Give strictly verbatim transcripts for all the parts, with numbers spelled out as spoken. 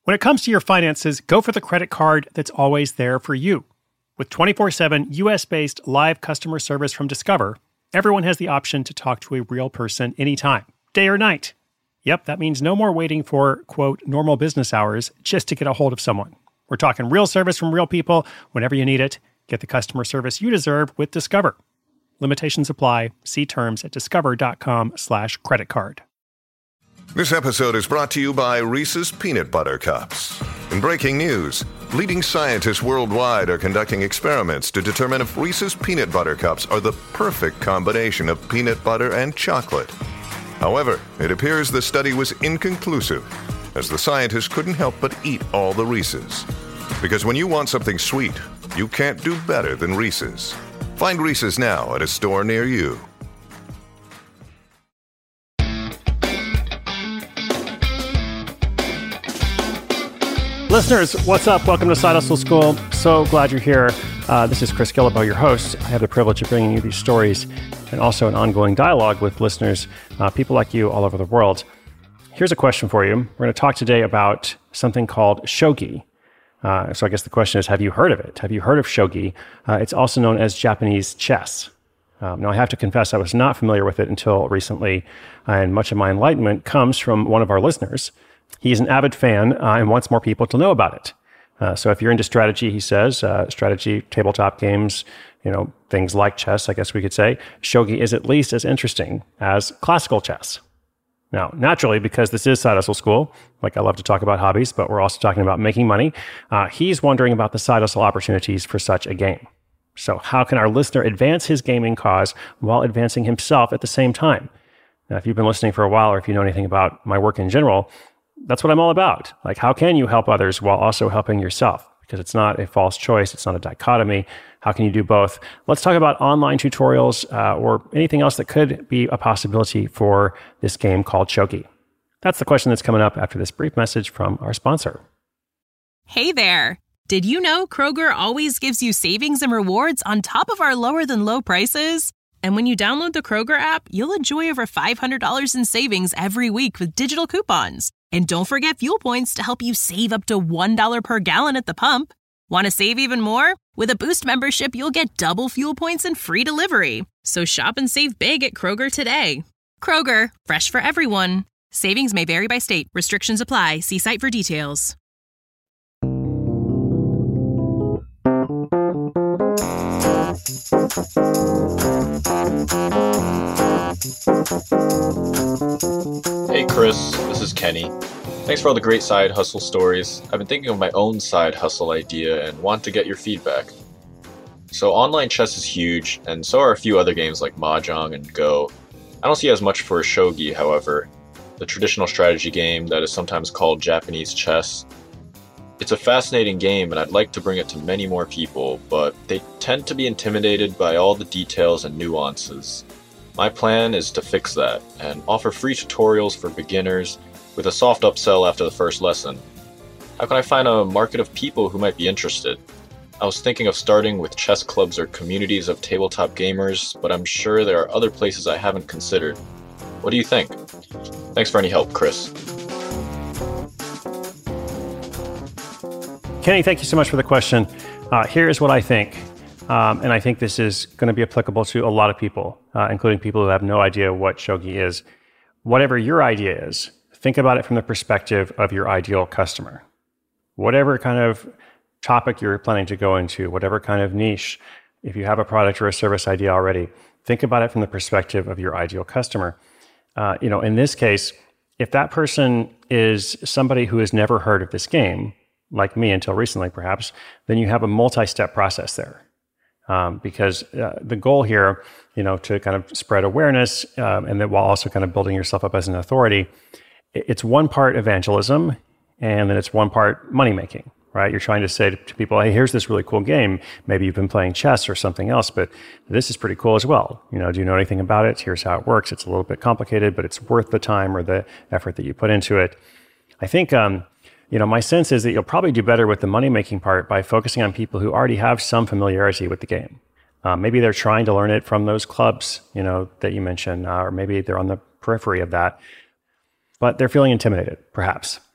When it comes to your finances, go for the credit card that's always there for you. With twenty-four seven U S-based live customer service from Discover, everyone has the option to talk to a real person anytime, day or night. Yep, that means no more waiting for, quote, normal business hours just to get a hold of someone. We're talking real service from real people whenever you need it. Get the customer service you deserve with Discover. Limitations apply. See terms at discover.com slash credit card. This episode is brought to you by Reese's Peanut Butter Cups. In breaking news, leading scientists worldwide are conducting experiments to determine if Reese's Peanut Butter Cups are the perfect combination of peanut butter and chocolate. However, it appears the study was inconclusive, as the scientists couldn't help but eat all the Reese's. Because when you want something sweet, you can't do better than Reese's. Find Reese's now at a store near you. Listeners, what's up? Welcome to Side Hustle School. So glad you're here. Uh, this is Chris Guillebeau, your host. I have the privilege of bringing you these stories and also an ongoing dialogue with listeners, uh, people like you all over the world. Here's a question for you. We're going to talk today about something called shogi. Uh, so I guess the question is, have you heard of it? Have you heard of shogi? Uh, it's also known as Japanese chess. Um, now, I have to confess I was not familiar with it until recently, and much of my enlightenment comes from one of our listeners. He's an avid fan uh, and wants more people to know about it. Uh, so if you're into strategy, he says, uh, strategy, tabletop games, you know, things like chess, I guess we could say, shogi is at least as interesting as classical chess. Now, naturally, because this is Side Hustle School, like I love to talk about hobbies, but we're also talking about making money, uh, he's wondering about the side hustle opportunities for such a game. So how can our listener advance his gaming cause while advancing himself at the same time? Now, if you've been listening for a while, or if you know anything about my work in general, that's what I'm all about. Like, how can you help others while also helping yourself? Because it's not a false choice. It's not a dichotomy. How can you do both? Let's talk about online tutorials uh, or anything else that could be a possibility for this game called shogi. That's the question that's coming up after this brief message from our sponsor. Hey there. Did you know Kroger always gives you savings and rewards on top of our lower than low prices? And when you download the Kroger app, you'll enjoy over five hundred dollars in savings every week with digital coupons. And don't forget fuel points to help you save up to one dollar per gallon at the pump. Want to save even more? With a Boost membership, you'll get double fuel points and free delivery. So shop and save big at Kroger today. Kroger, fresh for everyone. Savings may vary by state. Restrictions apply. See site for details. Hey Chris, this is Kenny. Thanks for all the great side hustle stories. I've been thinking of my own side hustle idea and want to get your feedback. So online chess is huge, and so are a few other games like Mahjong and Go. I don't see as much for shogi, however, the traditional strategy game that is sometimes called Japanese chess. It's a fascinating game, and I'd like to bring it to many more people, but they tend to be intimidated by all the details and nuances. My plan is to fix that and offer free tutorials for beginners with a soft upsell after the first lesson. How can I find a market of people who might be interested? I was thinking of starting with chess clubs or communities of tabletop gamers, but I'm sure there are other places I haven't considered. What do you think? Thanks for any help, Chris. Kenny, thank you so much for the question. Uh, here's what I think. Um, and I think this is going to be applicable to a lot of people, uh, including people who have no idea what shogi is. Whatever your idea is, think about it from the perspective of your ideal customer. Whatever kind of topic you're planning to go into, whatever kind of niche, if you have a product or a service idea already, think about it from the perspective of your ideal customer. Uh, you know, in this case, if that person is somebody who has never heard of this game, like me until recently perhaps, then you have a multi-step process there. Um, because uh, the goal here, you know, to kind of spread awareness um, and then while also kind of building yourself up as an authority, it's one part evangelism and then it's one part money making, right? You're trying to say to, to people, hey, here's this really cool game. Maybe you've been playing chess or something else, but this is pretty cool as well. You know, do you know anything about it? Here's how it works. It's a little bit complicated, but it's worth the time or the effort that you put into it. I think, um, you know, my sense is that you'll probably do better with the money-making part by focusing on people who already have some familiarity with the game. Uh, maybe they're trying to learn it from those clubs, you know, that you mentioned, uh, or maybe they're on the periphery of that, but they're feeling intimidated, perhaps.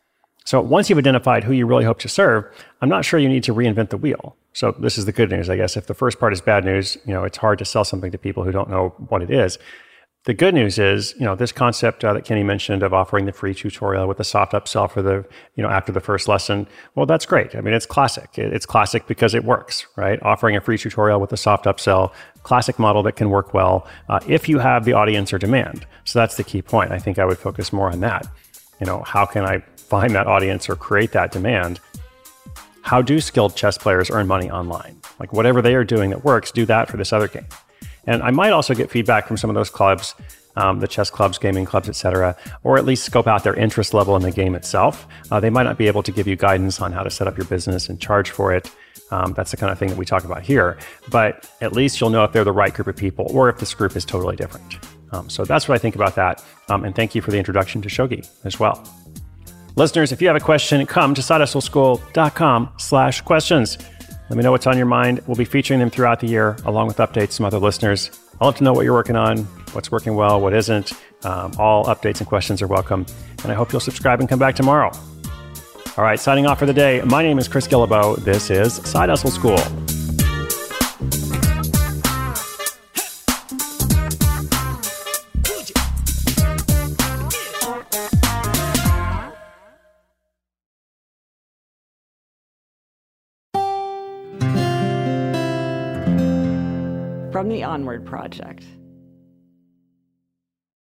So once you've identified who you really hope to serve, I'm not sure you need to reinvent the wheel. So this is the good news, I guess. If the first part is bad news, you know, it's hard to sell something to people who don't know what it is. The good news is, you know, this concept uh, that Kenny mentioned of offering the free tutorial with a soft upsell for the, you know, after the first lesson. Well, that's great. I mean, it's classic. It's classic because it works, right? Offering a free tutorial with a soft upsell, classic model that can work well uh, if you have the audience or demand. So that's the key point. I think I would focus more on that. You know, how can I find that audience or create that demand? How do skilled chess players earn money online? Like whatever they are doing that works, do that for this other game. And I might also get feedback from some of those clubs, um, the chess clubs, gaming clubs, et cetera, or at least scope out their interest level in the game itself. Uh, they might not be able to give you guidance on how to set up your business and charge for it. Um, that's the kind of thing that we talk about here. But at least you'll know if they're the right group of people or if this group is totally different. Um, so that's what I think about that. Um, and thank you for the introduction to Shogi as well. Listeners, if you have a question, come to sidehustleschool.com slash questions. Let me know what's on your mind. We'll be featuring them throughout the year, along with updates from other listeners. I'd love to know what you're working on, what's working well, what isn't. Um, all updates and questions are welcome. And I hope you'll subscribe and come back tomorrow. All right, signing off for the day. My name is Chris Guillebeau. This is Side Hustle School. From the Onward Project.